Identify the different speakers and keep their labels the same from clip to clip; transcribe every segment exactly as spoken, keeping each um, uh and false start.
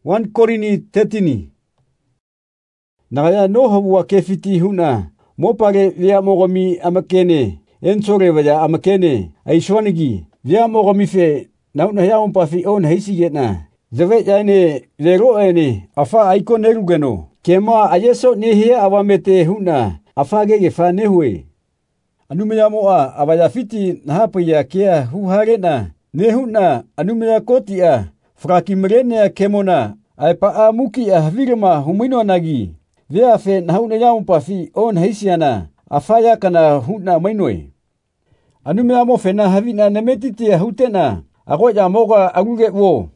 Speaker 1: First Corinthians thirteen. Nagaya no hawa kefiti huna mopare via mogomi amakene ensore vaya amakene aishwanigi via mogomi fe nauna ya umpafi on heisigena zave yane vero ene afa aiko nerugeno kema ayeso nehia awamete huna afage gefane hue anumeya moa abaya fiti nahapaya kia huharena nehuna anumeya kotia frakimrene kemona aipa amuki ahvirma humino nagi via fe nauna ya umpafi on heisiana afaya kana huna mainoi anumeya mo fena havina nemetiti hutena agoya moga aguge wo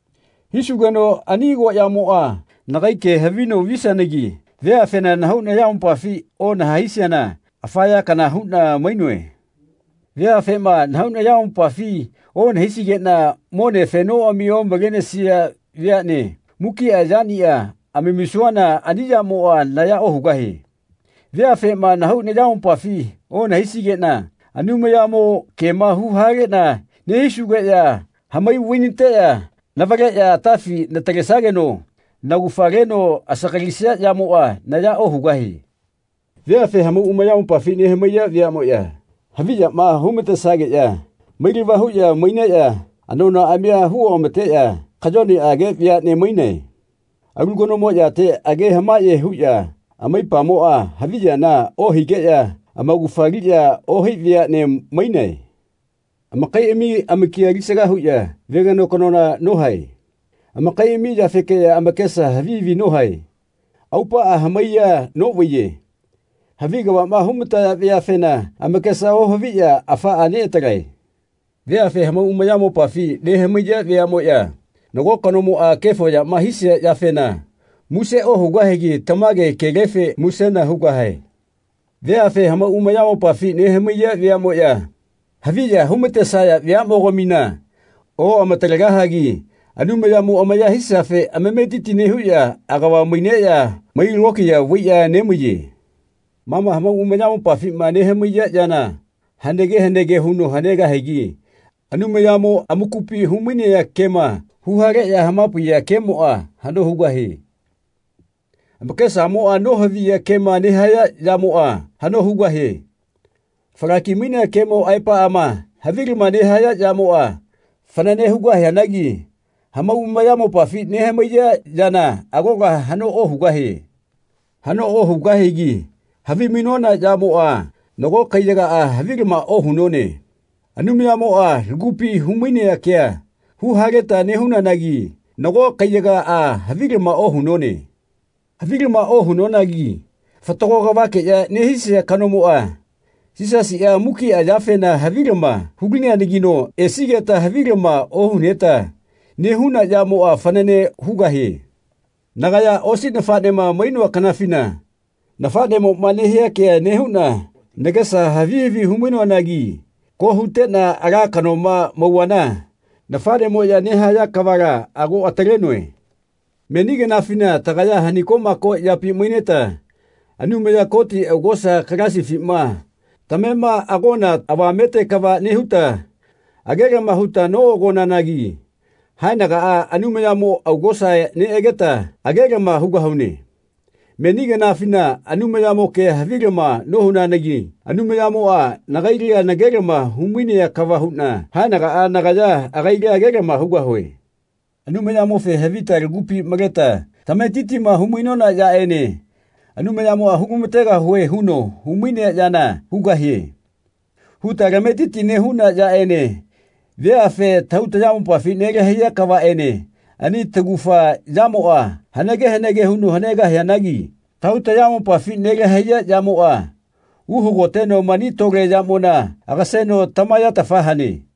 Speaker 1: hisugano anigo ya moa nagaike havino visanegi via fena nauna ya umpafi on heisiana afaya kana huna mainoi via fema nauna ya umpafi on heisigena mone feno amio magenesia via ne muki ajania amimisuana anija moa naya ohugahi via fema nauna ya umpafi on heisigena anumeya mo kema huhagena nehisugaya hamai winiteya navagaya tafi natagesageno nagufageno asakalisia ya moa naya ohugahi via fe hamu umaya umpafi ne hamaya via moya havija ma humete sageya mairiva huya mainaya anona amia huo ometeya kajoni age via ne maine agugono moya te age hamaye huya amai pamoa havija na ohigeya amagufagia ohivia ne maine amakai emi amakia gisaga huya vegano konona nohai amakai emi jafeke amakesa havivi nohai aupa ahamaya nowiye haviga wa mahumta via fena amakesa ohovia afa ane tagai via fe hama umayamo pafi ne hamaya via moya nogo konomo a kefo ya mahisia ya fena muse ohugahegi tamage kegefe musena hugahai via fe hama umayamo pafi ne hamaya via moya havija humete saya via mogomina o amatalagahagi anumayamo amaya hisafe amemediti ne huya agawa mineya mai rokiya wiya nemuye mama hama umayamo pafi mane hamaya jana handege handege huno hanega hegi anumayamo amukupi humine ya kema huhare ya hamapu ya kemoa hano hugahi amakesa moa no havi ya kema nehaya ya moa hano hugahi farakimine ya kemo aipa ama haviri manehaya ya moa fanane hugahi anagi hama umayamo pafi nehamaya jana agoga hano o hugahi hano o hugahi gi havi minona ya moa nogo kayaga a haviri ma o hunone anumiya moa gupi humine ya kia hu hageta nehuna nagi nogo kayaga a haviri ma o hunone haviri ma o hunonagi fatogo gawake ya nehisia kanomoa sisa si ya muki ajafena haviri ma hugini anigino esigeta haviri ma o huneta nehuna ya moa fanane hugahi nagaya osi nafadema mainwa kanafina nafademo manehia kia nehuna negesa havivi humino nagi ko hutena aga kanoma mawana nafademo ya nehaya kavara ago atarenwe menige nafina tagaya hanikoma ko yapi maineta anumeya koti agosa karasi fima tamema agona awamete kava nehuta agega mahuta no ogona nagi hainaga a anumeya mo agosa ne egeta agega mahuga haune menige nafina anumeya mo ke havirema no huna nagi anumeya mo a nagairia nagerema humine ya kava huna hainaga a nagaya agairia agega mahuga hoe anumeya mo fe havita gupi mageta tametiti ma huminona ya ene anumeya mo hugumtega hue huno humine ya na hugahi huta gametiti ne huna ya ene via fe tauta ya mo fi nege hiya kava ene ani tagufa jamoa hanege hanege huno hanega yanagi tauta ya mo fi nege hiya jamoa uhu goteno mani toge jamona agaseno tamaya tafahani